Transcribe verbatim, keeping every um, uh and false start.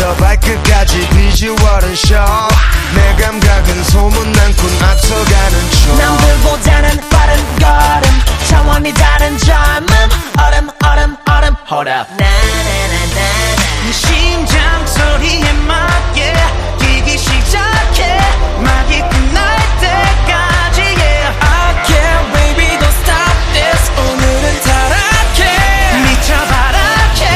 머리부터 발끝까지 비주얼은 쇼 내 감각은 소문난 꾼